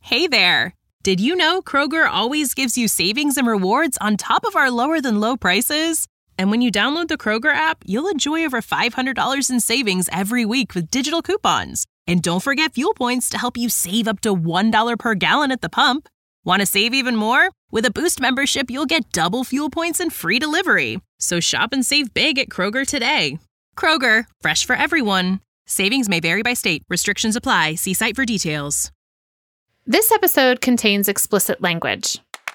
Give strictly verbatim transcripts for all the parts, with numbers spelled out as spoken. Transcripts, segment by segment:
Hey there! Did you know Kroger always gives you savings and rewards on top of our lower-than-low prices? And when you download the Kroger app, you'll enjoy over five hundred dollars in savings every week with digital coupons. And don't forget fuel points to help you save up to one dollar per gallon at the pump. Want to save even more? With a Boost membership, you'll get double fuel points and free delivery. So shop and save big at Kroger today. Kroger, fresh for everyone. Savings may vary by state. Restrictions apply. See site for details. This episode contains explicit language.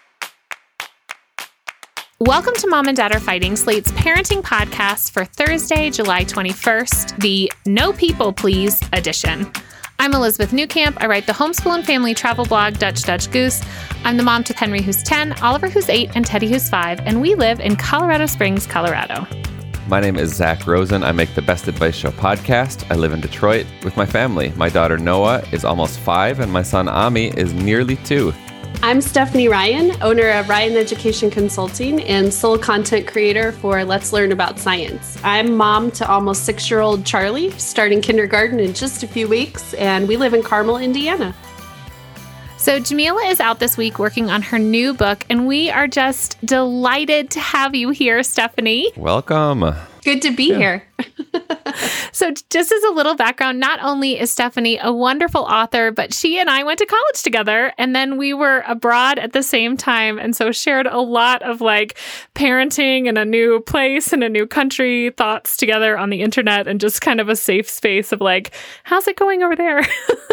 Welcome to Mom and Dad Are Fighting, Slate's parenting podcast for Thursday, July twenty-first, the No People Please edition. I'm Elizabeth Newcamp. I write the homeschool and family travel blog, Dutch Dutch Goose. I'm the mom to Henry, who's ten, Oliver, who's eight, and Teddy, who's five, and we live in Colorado Springs, Colorado. My name is Zach Rosen. I make the Best Advice Show podcast. I live in Detroit with my family. My daughter Noah is almost five, and my son Ami is nearly two. I'm Stephanie Ryan, owner of Ryan Education Consulting and sole content creator for Let's Learn About Science. I'm mom to almost six-year-old Charlie, starting kindergarten in just a few weeks, and we live in Carmel, Indiana. So Jamila is out this week working on her new book, and we are just delighted to have you here, Stephanie. Welcome. Good to be yeah. here. So just as a little background, not only is Stephanie a wonderful author, but she and I went to college together, and then we were abroad at the same time, and so shared a lot of like parenting in a new place in a new country thoughts together on the internet, and just kind of a safe space of like, how's it going over there?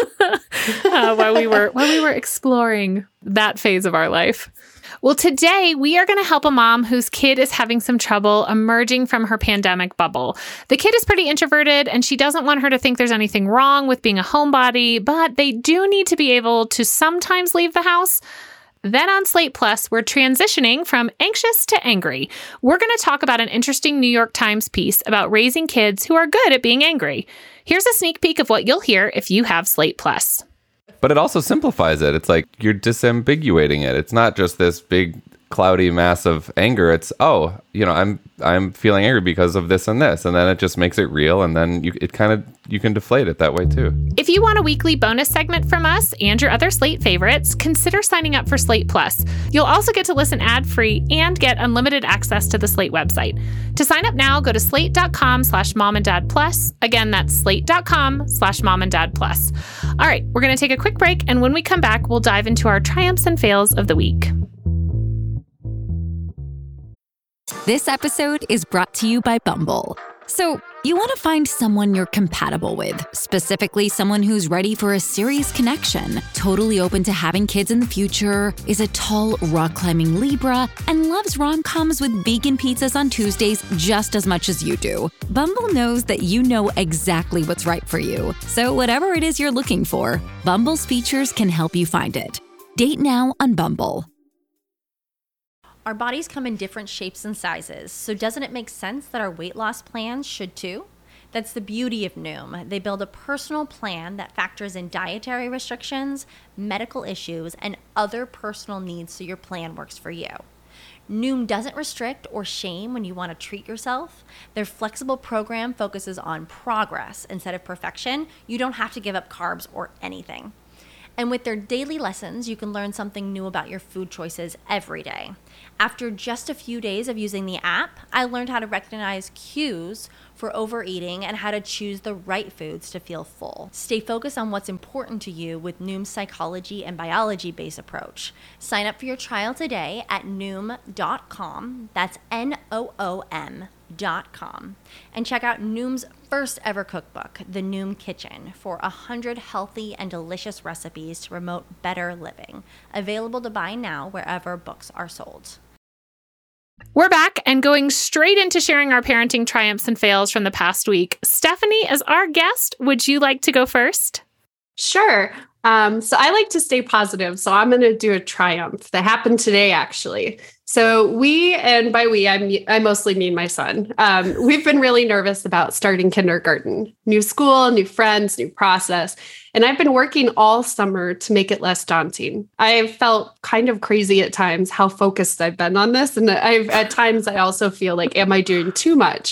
uh, while we were while we were exploring that phase of our life. Well, today we are going to help a mom whose kid is having some trouble emerging from her pandemic bubble. The kid is pretty introverted, and she doesn't want her to think there's anything wrong with being a homebody, but they do need to be able to sometimes leave the house. Then on Slate Plus, we're transitioning from anxious to angry. We're going to talk about an interesting New York Times piece about raising kids who are good at being angry. Here's a sneak peek of what you'll hear if you have Slate Plus. But it also simplifies it. It's like you're disambiguating it. It's not just this big, cloudy mass of anger. It's, oh, you know, I'm I'm feeling angry because of this and this. And then it just makes it real. And then you it kind of, you can deflate it that way too. If you want a weekly bonus segment from us and your other Slate favorites, consider signing up for Slate Plus. You'll also get to listen ad-free and get unlimited access to the Slate website. To sign up now, go to slate.com slash mom and dad plus. Again, that's slate.com slash mom and dad plus. All right, we're going to take a quick break. And when we come back, we'll dive into our triumphs and fails of the week. This episode is brought to you by Bumble. So, you want to find someone you're compatible with, specifically someone who's ready for a serious connection, totally open to having kids in the future, is a tall, rock-climbing Libra, and loves rom-coms with vegan pizzas on Tuesdays just as much as you do. Bumble knows that you know exactly what's right for you. So whatever it is you're looking for, Bumble's features can help you find it. Date now on Bumble. Our bodies come in different shapes and sizes, so doesn't it make sense that our weight loss plans should too? That's the beauty of Noom. They build a personal plan that factors in dietary restrictions, medical issues, and other personal needs so your plan works for you. Noom doesn't restrict or shame when you want to treat yourself. Their flexible program focuses on progress instead of perfection. You don't have to give up carbs or anything. And with their daily lessons, you can learn something new about your food choices every day. After just a few days of using the app, I learned how to recognize cues for overeating and how to choose the right foods to feel full. Stay focused on what's important to you with Noom's psychology and biology-based approach. Sign up for your trial today at noom dot com. That's N O O M dot com. And check out Noom's first ever cookbook, The Noom Kitchen, for one hundred healthy and delicious recipes to promote better living. Available to buy now wherever books are sold. We're back and going straight into sharing our parenting triumphs and fails from the past week. Stephanie, as our guest, would you like to go first? Sure. Um, so I like to stay positive. So I'm going to do a triumph that happened today, actually. So we, and by we, I, I mostly mean my son. Um, we've been really nervous about starting kindergarten. New school, new friends, new process. And I've been working all summer to make it less daunting. I've felt kind of crazy at times how focused I've been on this. And I've at times I also feel like, am I doing too much?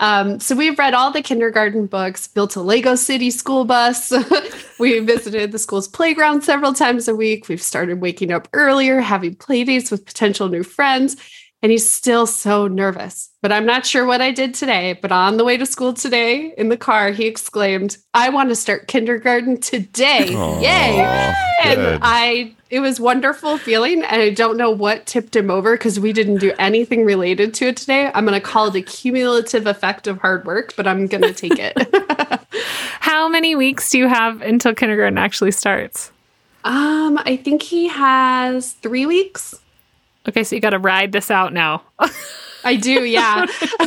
Um, so we've read all the kindergarten books, built a Lego City school bus. We visited the school's playground several times a week. We've started waking up earlier, having play dates with potential new friends. And he's still so nervous. But I'm not sure what I did today. But on the way to school today, in the car, he exclaimed, I want to start kindergarten today. Aww, Yay. good. And I, it was wonderful feeling. And I don't know what tipped him over because we didn't do anything related to it today. I'm going to call it a cumulative effect of hard work, but I'm going to take it. How many weeks do you have until kindergarten actually starts? Um, I think he has three weeks. Okay, so you got to ride this out now. I do, yeah.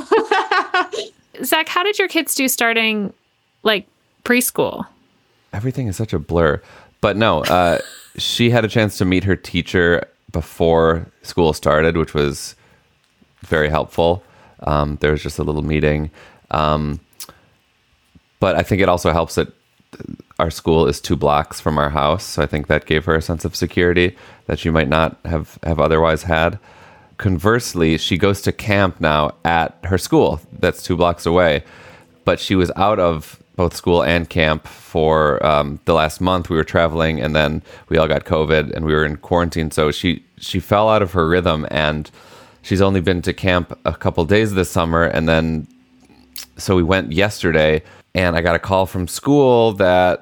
Zach, how did your kids do starting like preschool? Everything is such a blur. But no, uh, she had a chance to meet her teacher before school started, which was very helpful. Um, there was just a little meeting. Um, but I think it also helps that our school is two blocks from our house. So I think that gave her a sense of security that she might not have, have otherwise had. Conversely, she goes to camp now at her school that's two blocks away. But she was out of both school and camp for um, the last month. We were traveling and then we all got COVID and we were in quarantine. So she, she fell out of her rhythm and she's only been to camp a couple days this summer. And then, so we went yesterday and I got a call from school that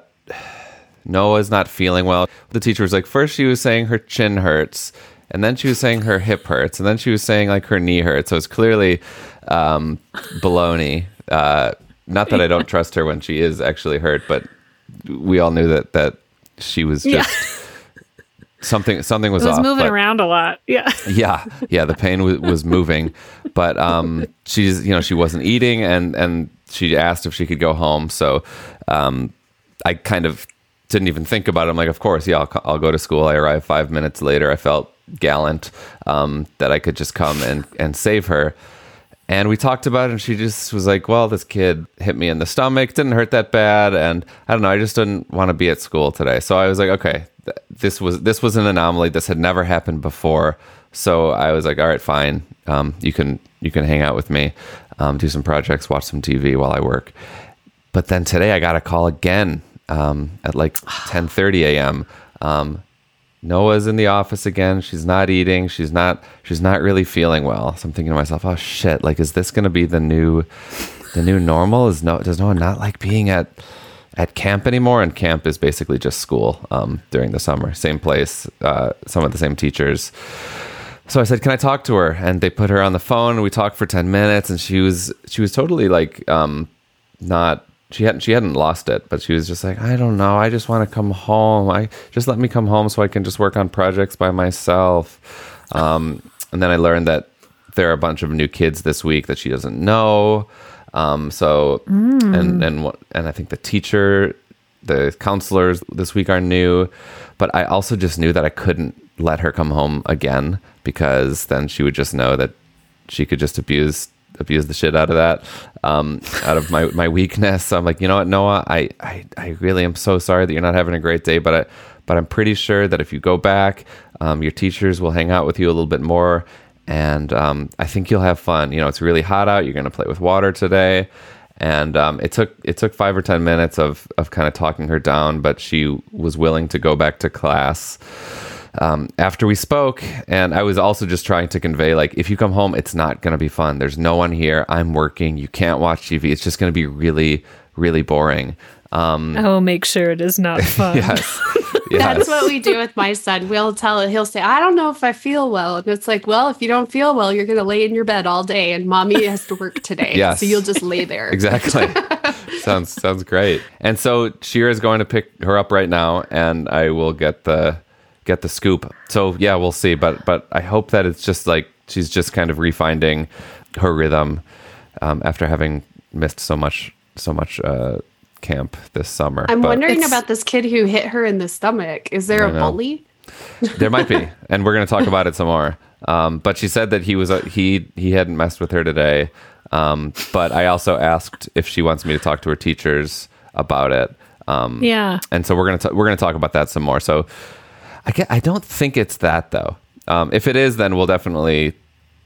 Noah's not feeling well. The teacher was like, first she was saying her chin hurts, and then she was saying her hip hurts, and then she was saying like her knee hurts. So it's clearly um, baloney. Uh, not that I don't trust her when she is actually hurt, but we all knew that that she was just yeah. something. Something was, it was off. moving but, around a lot. Yeah, yeah, yeah. The pain w- was moving, but um, she's you know she wasn't eating, and and she asked if she could go home. So um, I kind of didn't even think about it. I'm like, of course, yeah, I'll, I'll go to school. I arrived five minutes later. I felt gallant um, that I could just come and, and save her. And we talked about it, and she just was like, well, this kid hit me in the stomach. Didn't hurt that bad. And I don't know, I just didn't want to be at school today. So I was like, okay, th- this was this was an anomaly. This had never happened before. So I was like, all right, fine. Um, you can you can hang out with me, um, do some projects, watch some T V while I work. But then today I got a call again. Um, at like ten thirty a.m. Um, Noah's in the office again. She's not eating. She's not. She's not really feeling well. So I'm thinking to myself, "Oh shit! Like, is this going to be the new, the new normal? Is no? Does Noah not like being at at camp anymore?" And camp is basically just school um, during the summer. Same place, uh, some of the same teachers. So I said, "Can I talk to her?" And they put her on the phone. And we talked for ten minutes, and she was she was totally like um, not. She hadn't she hadn't lost it, but she was just like, I don't know. I just want to come home. I just let me come home so I can just work on projects by myself. Um, and then I learned that there are a bunch of new kids this week that she doesn't know. Um, so mm. and and and I think the teacher, the counselors this week are new. But I also just knew that I couldn't let her come home again because then she would just know that she could just abuse. abuse the shit out of that, um, out of my, my weakness. So I'm like, you know what, Noah, I, I, I really am so sorry that you're not having a great day, but I, but I'm pretty sure that if you go back, um, your teachers will hang out with you a little bit more. And, um, I think you'll have fun. You know, it's really hot out. You're going to play with water today. And, um, it took, it took five or ten minutes of, of kind of talking her down, but she was willing to go back to class. Um, after we spoke, and I was also just trying to convey, like, if you come home, it's not going to be fun. There's no one here. I'm working. You can't watch T V. It's just going to be really, really boring. Um, oh, make sure it is not fun. yes. yes. That's what we do with my son. We'll tell it. He'll say, I don't know if I feel well. And it's like, well, if you don't feel well, you're going to lay in your bed all day and mommy has to work today. Yes. So you'll just lay there. Exactly. sounds, sounds great. And so Shira is going to pick her up right now, and I will get the... get the scoop. So yeah, we'll see. But but I hope that it's just like she's just kind of refinding her rhythm um, after having missed so much so much uh, camp this summer. I'm but wondering about this kid who hit her in the stomach. Is there I a know. bully? There might be, and we're going to talk about it some more. Um, but she said that he was uh, he he hadn't messed with her today. Um, but I also asked if she wants me to talk to her teachers about it. Um, yeah. And so we're gonna t- we're gonna talk about that some more. So. I, get, I don't think it's that, though. Um, if it is, then we'll definitely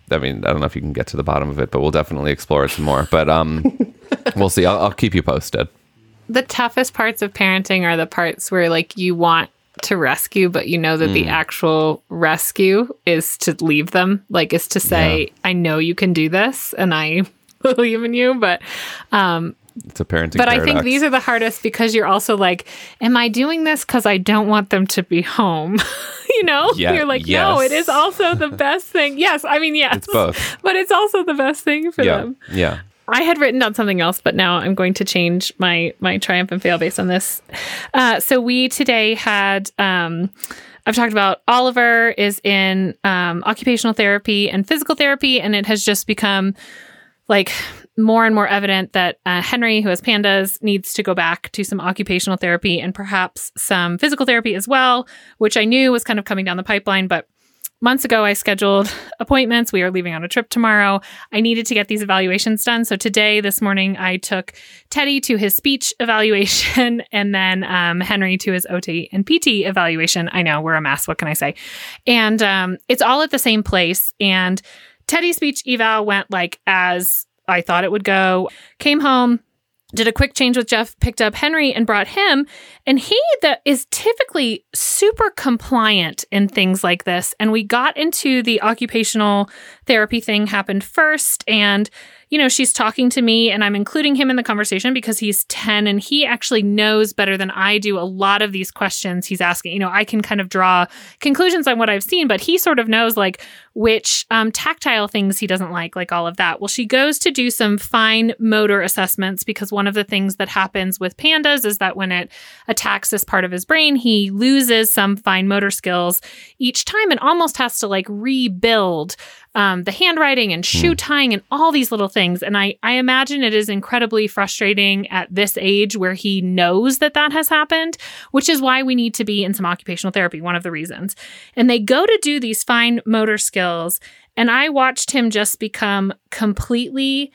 I mean, I don't know if you can get to the bottom of it, but we'll definitely explore it some more. But um, we'll see. I'll, I'll keep you posted. The toughest parts of parenting are the parts where like you want to rescue, but you know that mm. the actual rescue is to leave them, like is to say, yeah. I know you can do this and I believe in you, but um, it's a parenting But paradox. I think these are the hardest because you're also like, am I doing this because I don't want them to be home? you know, yeah, you're like, yes. no, it is also the best thing. Yes, I mean, yes. It's both. But it's also the best thing for yeah. them. Yeah. I had written down something else, but now I'm going to change my my triumph and fail based on this. Uh, so we today had, um, I've talked about Oliver is in um, occupational therapy and physical therapy, and it has just become like more and more evident that uh, Henry, who has pandas, needs to go back to some occupational therapy and perhaps some physical therapy as well, which I knew was kind of coming down the pipeline, but months ago, I scheduled appointments. We are leaving on a trip tomorrow. I needed to get these evaluations done. So today, this morning, I took Teddy to his speech evaluation and then um, Henry to his O T and P T evaluation. I know, we're a mess. What can I say? And um, it's all at the same place. And Teddy's speech eval went like as I thought it would go. Came home, did a quick change with Jeff, picked up Henry and brought him. And he that is typically super compliant in things like this. And we got into the occupational therapy thing happened first. And, you know, she's talking to me and I'm including him in the conversation because he's ten and he actually knows better than I do a lot of these questions he's asking. You know, I can kind of draw conclusions on what I've seen, but he sort of knows like which um, tactile things he doesn't like, like all of that. Well, she goes to do some fine motor assessments because one of the things that happens with pandas is that when it attacks this part of his brain, he loses some fine motor skills each time and almost has to like rebuild Um, the handwriting and shoe tying and all these little things. And I, I imagine it is incredibly frustrating at this age where he knows that that has happened, which is why we need to be in some occupational therapy, one of the reasons. And they go to do these fine motor skills. And I watched him just become completely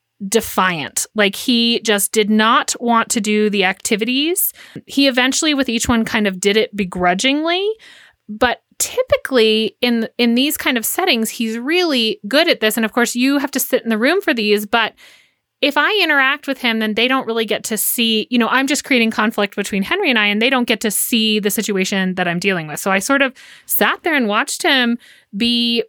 defiant. Like he just did not want to do the activities. He eventually with each one kind of did it begrudgingly, but typically in in these kind of settings, he's really good at this. And of course, you have to sit in the room for these. But if I interact with him, then they don't really get to see, you know, I'm just creating conflict between Henry and I, and they don't get to see the situation that I'm dealing with. So I sort of sat there and watched him be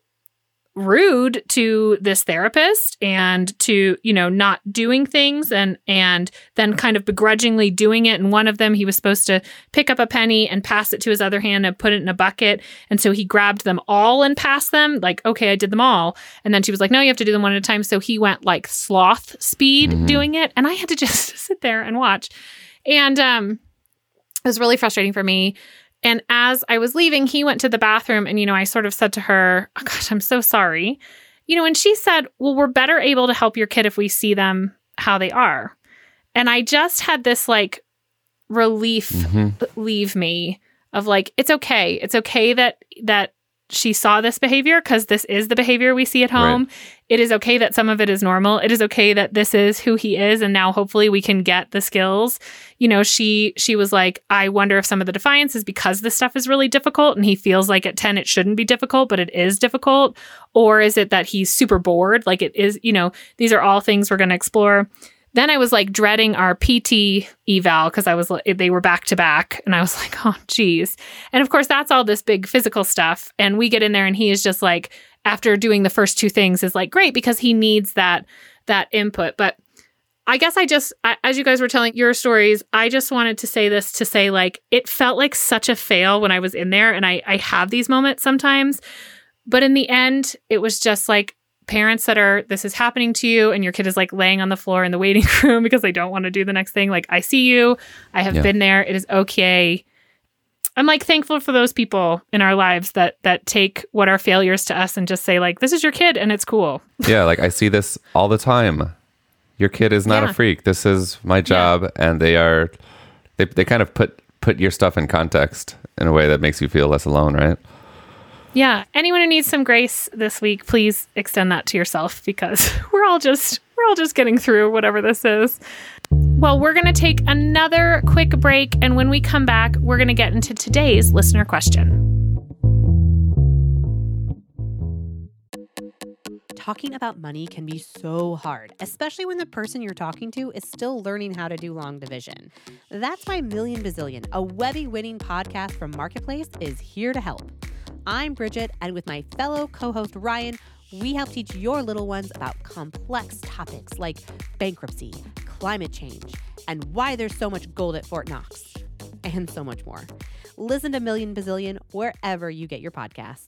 rude to this therapist and to, you know, not doing things and and then kind of begrudgingly doing it. And one of them, he was supposed to pick up a penny and pass it to his other hand and put it in a bucket. And so he grabbed them all and passed them like, okay, I did them all. And then she was like, no, you have to do them one at a time. So he went like sloth speed mm-hmm. doing it. And I had to just sit there and watch. And um, it was really frustrating for me. And as I was leaving, he went to the bathroom and, you know, I sort of said to her, oh, gosh, I'm so sorry. You know, and she said, well, we're better able to help your kid if we see them how they are. And I just had this like relief mm-hmm. leave me of like, it's okay. It's okay that that she saw this behavior because this is the behavior we see at home. Right. It is okay that some of it is normal. It is okay that this is who he is. And now hopefully we can get the skills. You know, she she was like, I wonder if some of the defiance is because this stuff is really difficult and he feels like at ten it shouldn't be difficult, but it is difficult. Or is it that he's super bored? Like it is, you know, these are all things we're going to explore. Then I was like dreading our P T eval because I was they were back to back and I was like, oh, geez. And of course, that's all this big physical stuff. And we get in there and he is just like, after doing the first two things is like, great, because he needs that that input. But I guess I just, I, as you guys were telling your stories, I just wanted to say this to say like, it felt like such a fail when I was in there. And I, I have these moments sometimes. But in the end, it was just like, parents that are, this is happening to you and your kid is like laying on the floor in the waiting room because they don't want to do the next thing. Like, I see you. I have yeah. been there. It is okay. I'm like thankful for those people in our lives that that take what are failures to us and just say like, this is your kid and it's cool. Yeah. Like I see this all the time. Your kid is not yeah. a freak. This is my job. Yeah. And they are, they, they kind of put, put your stuff in context in a way that makes you feel less alone. Right. Yeah. Anyone who needs some grace this week, please extend that to yourself because we're all just we're all just getting through whatever this is. Well, we're going to take another quick break. And when we come back, we're going to get into today's listener question. talking about money can be so hard, especially when the person you're talking to is still learning how to do long division. That's why Million Bazillion, a Webby-winning podcast from Marketplace, is here to help. I'm Bridget, and with my fellow co-host Ryan, we help teach your little ones about complex topics like bankruptcy, climate change, and why there's so much gold at Fort Knox, and so much more. Listen to Million Bazillion wherever you get your podcasts.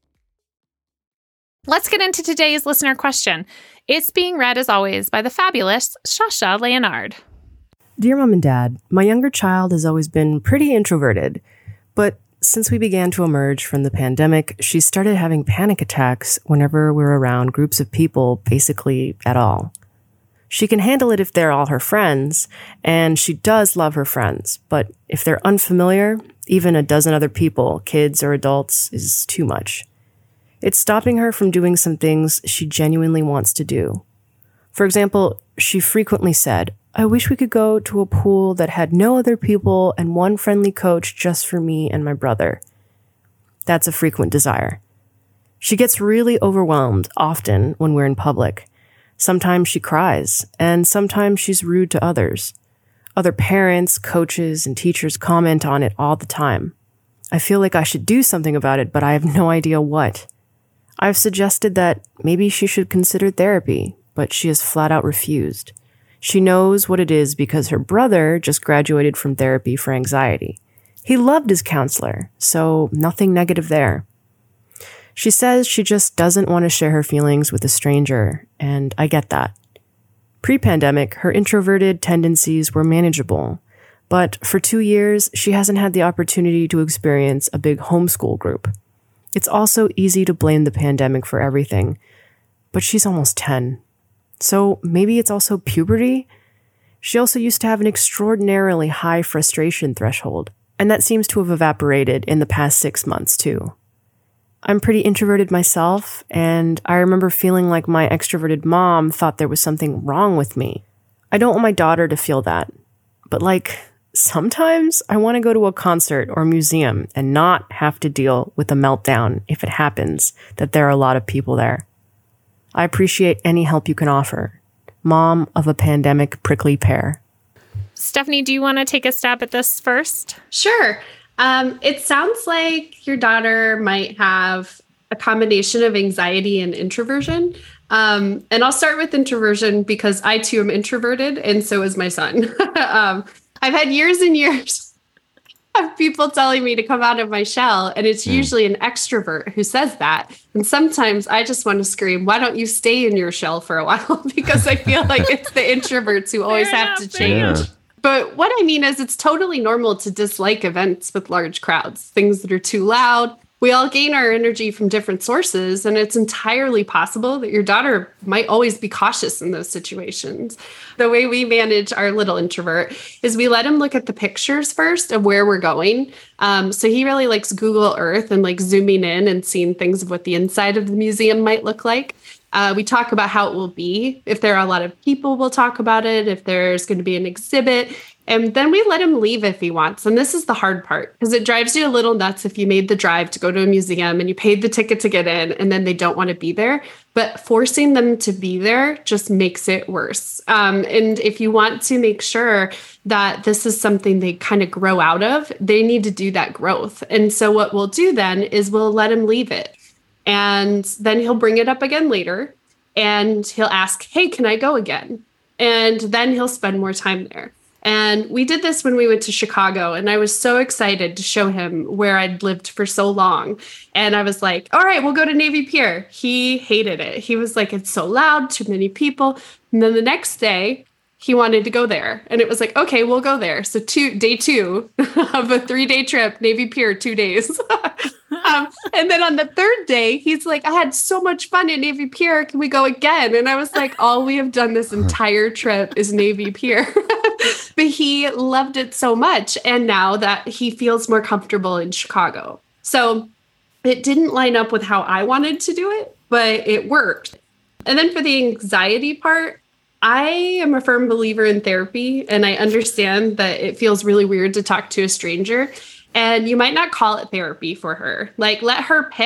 Let's get into today's listener question. It's being read, as always, by the fabulous Shasha Leonard. Dear Mom and Dad, my younger child has always been pretty introverted, but since we began to emerge from the pandemic, she started having panic attacks whenever we're around groups of people, basically at all. She can handle it if they're all her friends, and she does love her friends, but if they're unfamiliar, even a dozen other people, kids or adults, is too much. It's stopping her from doing some things she genuinely wants to do. For example, she frequently said, I wish we could go to a pool that had no other people and one friendly coach just for me and my brother. That's a frequent desire. She gets really overwhelmed often when we're in public. Sometimes she cries, and sometimes she's rude to others. Other parents, coaches, and teachers comment on it all the time. I feel like I should do something about it, but I have no idea what. I've suggested that maybe she should consider therapy, but she has flat out refused. She knows what it is because her brother just graduated from therapy for anxiety. He loved his counselor, so nothing negative there. She says she just doesn't want to share her feelings with a stranger, and I get that. Pre-pandemic, her introverted tendencies were manageable, but for two years, she hasn't had the opportunity to experience a big homeschool group. It's also easy to blame the pandemic for everything, but she's almost ten. So maybe it's also puberty? She also used to have an extraordinarily high frustration threshold, and that seems to have evaporated in the past six months too. I'm pretty introverted myself, and I remember feeling like my extroverted mom thought there was something wrong with me. I don't want my daughter to feel that, but like, sometimes I want to go to a concert or museum and not have to deal with a meltdown if it happens that there are a lot of people there. I appreciate any help you can offer. Mom of a pandemic prickly pear. Stephanie, do you want to take a stab at this first? Sure. Um, it sounds like your daughter might have a combination of anxiety and introversion. Um, and I'll start with introversion because I too am introverted, and so is my son. um, I've had years and years of people telling me to come out of my shell, and it's usually an extrovert who says that. And sometimes I just want to scream, why don't you stay in your shell for a while? Because I feel like it's the introverts who always have to change. Yeah. But what I mean is it's totally normal to dislike events with large crowds, things that are too loud. We all gain our energy from different sources, and it's entirely possible that your daughter might always be cautious in those situations. The way we manage our little introvert is we let him look at the pictures first of where we're going. Um, so he really likes Google Earth and like zooming in and seeing things of what the inside of the museum might look like. Uh, we talk about how it will be. If there are a lot of people, we'll talk about it. If there's going to be an exhibit. And then we let him leave if he wants. And this is the hard part because it drives you a little nuts if you made the drive to go to a museum and you paid the ticket to get in and then they don't want to be there. But forcing them to be there just makes it worse. Um, and if you want to make sure that this is something they kind of grow out of, they need to do that growth. And so what we'll do then is we'll let him leave it. And then he'll bring it up again later and he'll ask, hey, can I go again? And then he'll spend more time there. And we did this when we went to Chicago, and I was so excited to show him where I'd lived for so long. And I was like, all right, we'll go to Navy Pier. He hated it. He was like, it's so loud, too many people. And then the next day, he wanted to go there. And it was like, okay, we'll go there. So two, day two of a three-day trip, Navy Pier, two days. um, and then on the third day, he's like, I had so much fun at Navy Pier. Can we go again? And I was like, all we have done this entire trip is Navy Pier. But he loved it so much. And now that he feels more comfortable in Chicago. So it didn't line up with how I wanted to do it, but it worked. And then for the anxiety part, I am a firm believer in therapy, and I understand that it feels really weird to talk to a stranger, and you might not call it therapy for her. Like, let her pick.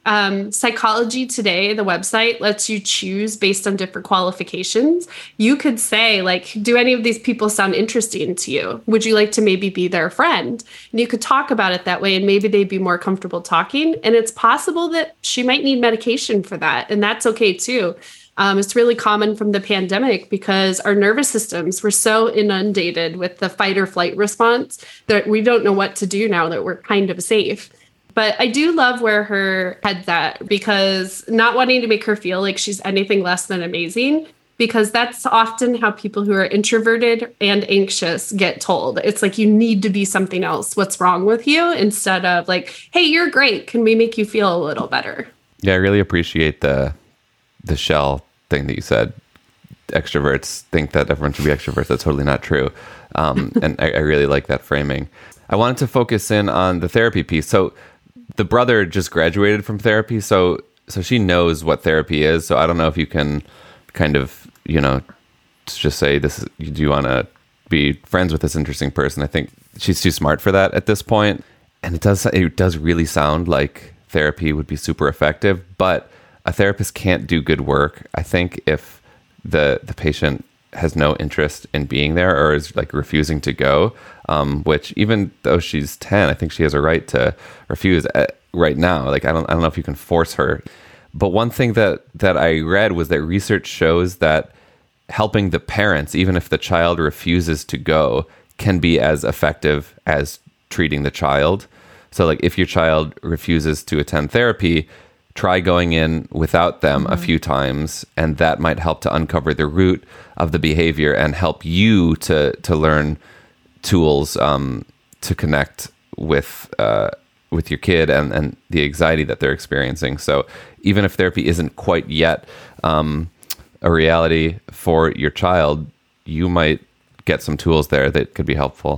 um, Psychology Today, the website, lets you choose based on different qualifications. You could say, like, do any of these people sound interesting to you? Would you like to maybe be their friend? And you could talk about it that way, and maybe they'd be more comfortable talking. And it's possible that she might need medication for that, and that's okay too. Um, it's really common from the pandemic because our nervous systems were so inundated with the fight or flight response that we don't know what to do now that we're kind of safe. But I do love where her head's at, because not wanting to make her feel like she's anything less than amazing, because that's often how people who are introverted and anxious get told. It's like, you need to be something else. What's wrong with you? Instead of like, hey, you're great. Can we make you feel a little better? Yeah, I really appreciate the the shell thing that you said. Extroverts think that everyone should be extroverts. That's totally not true. Um, and I, I really like that framing. I wanted to focus in on the therapy piece. So the brother just graduated from therapy, so so she knows what therapy is. So I don't know if you can kind of, you know, just say this. Do you want to be friends with this interesting person? I think she's too smart for that at this point. And it does it does really sound like therapy would be super effective, but a therapist can't do good work, I think, if the the patient has no interest in being there or is like refusing to go, um, which even though she's ten, I think she has a right to refuse at, right now. Like, I don't, I don't know if you can force her. But one thing that, that I read was that research shows that helping the parents, even if the child refuses to go, can be as effective as treating the child. So like, if your child refuses to attend therapy, try going in without them mm-hmm. a few times, and that might help to uncover the root of the behavior and help you to to learn tools um, to connect with uh, with your kid and, and the anxiety that they're experiencing. So even if therapy isn't quite yet um, a reality for your child, you might get some tools there that could be helpful.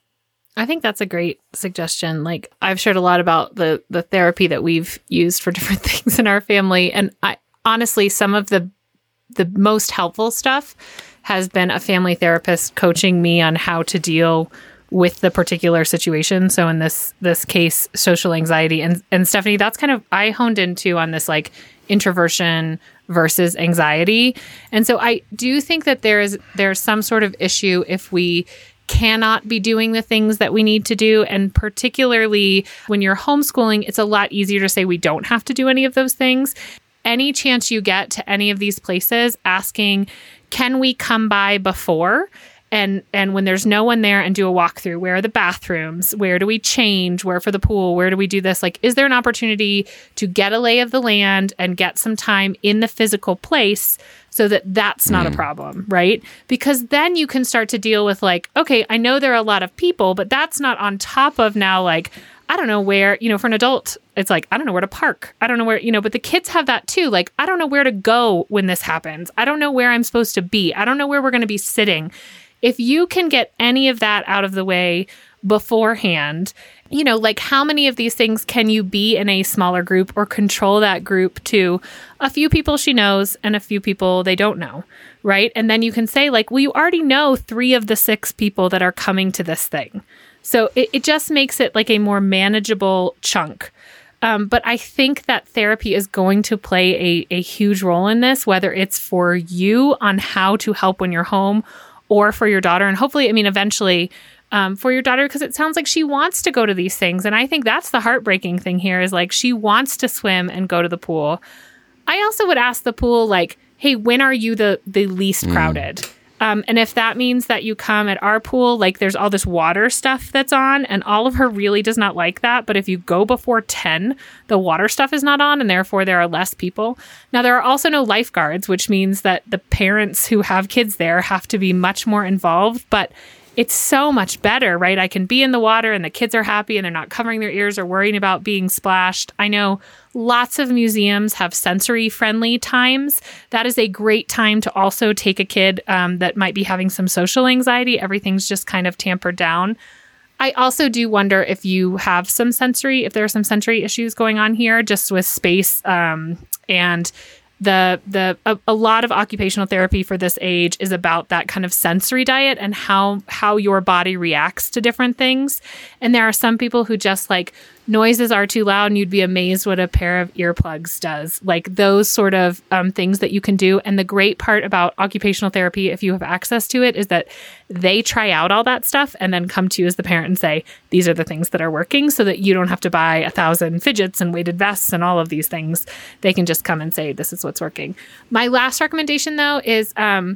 I think that's a great suggestion. Like, I've shared a lot about the the therapy that we've used for different things in our family. And I honestly, some of the the most helpful stuff has been a family therapist coaching me on how to deal with the particular situation. So in this this case, social anxiety. And and Stephanie, that's kind of, I honed into on this like introversion versus anxiety. And so I do think that there is there's some sort of issue if we cannot be doing the things that we need to do. And particularly when you're homeschooling, it's a lot easier to say we don't have to do any of those things. Any chance you get to any of these places, asking, can we come by before? And and when there's no one there, and do a walkthrough. Where are the bathrooms? Where do we change? Where for the pool? Where do we do this? Like, is there an opportunity to get a lay of the land and get some time in the physical place so that that's not mm. a problem, right? Because then you can start to deal with like, okay, I know there are a lot of people, but that's not on top of now like, I don't know where, you know, for an adult, it's like, I don't know where to park. I don't know where, you know, but the kids have that too. Like, I don't know where to go when this happens. I don't know where I'm supposed to be. I don't know where we're going to be sitting. If you can get any of that out of the way beforehand, you know, like how many of these things can you be in a smaller group or control that group to a few people she knows and a few people they don't know, right? And then you can say like, well, you already know three of the six people that are coming to this thing. So it, it just makes it like a more manageable chunk. Um, but I think that therapy is going to play a, a huge role in this, whether it's for you on how to help when you're home or for your daughter. And hopefully, I mean, eventually um, for your daughter, because it sounds like she wants to go to these things. And I think that's the heartbreaking thing here is like, she wants to swim and go to the pool. I also would ask the pool, like, hey, when are you the, the least crowded? Mm. Um, and if that means that you come at our pool, like there's all this water stuff that's on, and Oliver really does not like that. But if you go before ten, the water stuff is not on, and therefore there are less people. Now, there are also no lifeguards, which means that the parents who have kids there have to be much more involved. But it's so much better, right? I can be in the water and the kids are happy and they're not covering their ears or worrying about being splashed. I know lots of museums have sensory friendly times. That is a great time to also take a kid um, that might be having some social anxiety. Everything's just kind of tampered down. I also do wonder if you have some sensory, if there are some sensory issues going on here, just with space um, and The the a, a lot of occupational therapy for this age is about that kind of sensory diet and how how your body reacts to different things. And there are some people who just like noises are too loud and you'd be amazed what a pair of earplugs does. Like those sort of um, things that you can do. And the great part about occupational therapy, if you have access to it, is that they try out all that stuff and then come to you as the parent and say, these are the things that are working, so that you don't have to buy a thousand fidgets and weighted vests and all of these things. They can just come and say, this is what's working. My last recommendation, though, is um,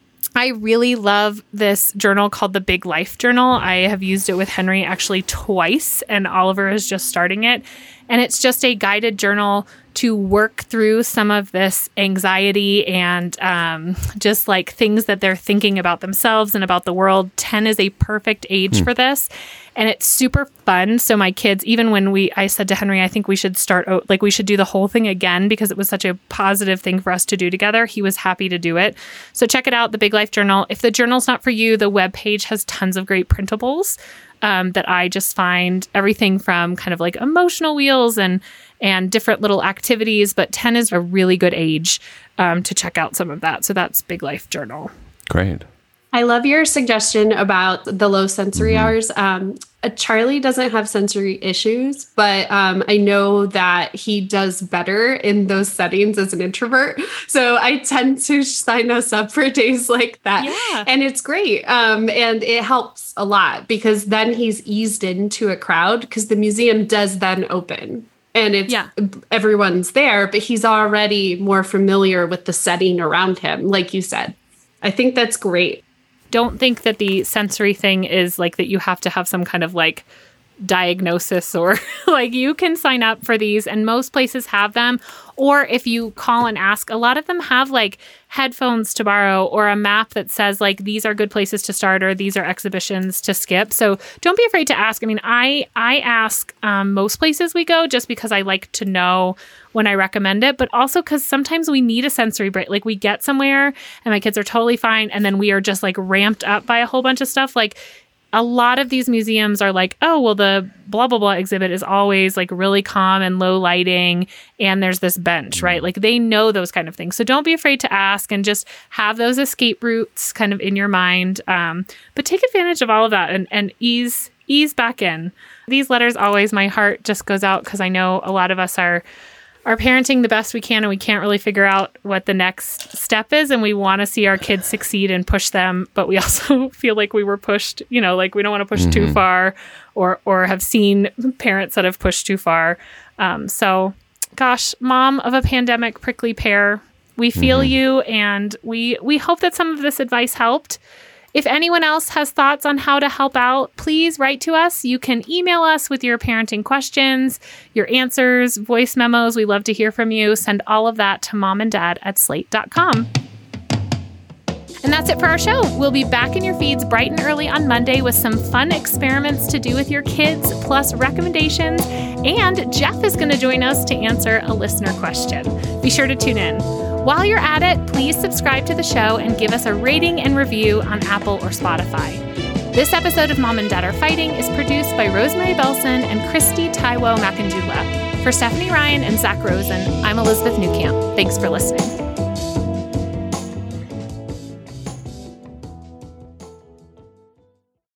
I really love this journal called the Big Life Journal. I have used it with Henry actually twice, and Oliver is just starting it. And it's just a guided journal to work through some of this anxiety and um, just like things that they're thinking about themselves and about the world. ten is a perfect age mm. for this. And it's super fun. So my kids, even when we, I said to Henry, I think we should start, like we should do the whole thing again because it was such a positive thing for us to do together. He was happy to do it. So check it out, the Big Life Journal. If the journal's not for you, the webpage has tons of great printables um, that I just find everything from kind of like emotional wheels and and different little activities. But ten is a really good age um, to check out some of that. So that's Big Life Journal. Great. I love your suggestion about the low sensory mm-hmm. hours. Um, uh, Charlie doesn't have sensory issues, but um, I know that he does better in those settings as an introvert. So I tend to sign us up for days like that. Yeah. And it's great. Um, and it helps a lot because then he's eased into a crowd because the museum does then open. And it's yeah. everyone's there, but he's already more familiar with the setting around him, like you said. I think that's great. Don't think that the sensory thing is like that you have to have some kind of like diagnosis or like you can sign up for these and most places have them. Or if you call and ask, a lot of them have like headphones to borrow or a map that says like these are good places to start or these are exhibitions to skip. So don't be afraid to ask. I mean, I I ask um, most places we go just because I like to know when I recommend it, but also because sometimes we need a sensory break. Like we get somewhere and my kids are totally fine and then we are just like ramped up by a whole bunch of stuff. Like a lot of these museums are like, oh, well, the blah, blah, blah exhibit is always like really calm and low lighting. And there's this bench, right? Like they know those kind of things. So don't be afraid to ask and just have those escape routes kind of in your mind. Um, but take advantage of all of that and, and ease, ease back in. These letters always, my heart just goes out because I know a lot of us are are parenting the best we can and we can't really figure out what the next step is. And we want to see our kids succeed and push them. But we also feel like we were pushed, you know, like we don't want to push mm-hmm. too far or, or have seen parents that have pushed too far. Um, so gosh, mom of a pandemic prickly pear, we feel mm-hmm. you. And we, we hope that some of this advice helped. If anyone else has thoughts on how to help out, please write to us. You can email us with your parenting questions, your answers, voice memos. We love to hear from you. Send all of that to momanddad at slate dot com. And that's it for our show. We'll be back in your feeds bright and early on Monday with some fun experiments to do with your kids, plus recommendations. And Jeff is going to join us to answer a listener question. Be sure to tune in. While you're at it, please subscribe to the show and give us a rating and review on Apple or Spotify. This episode of Mom and Dad Are Fighting is produced by Rosemary Belson and Christy Taiwo Makanjula. For Stephanie Ryan and Zach Rosen, I'm Elizabeth Newcamp. Thanks for listening.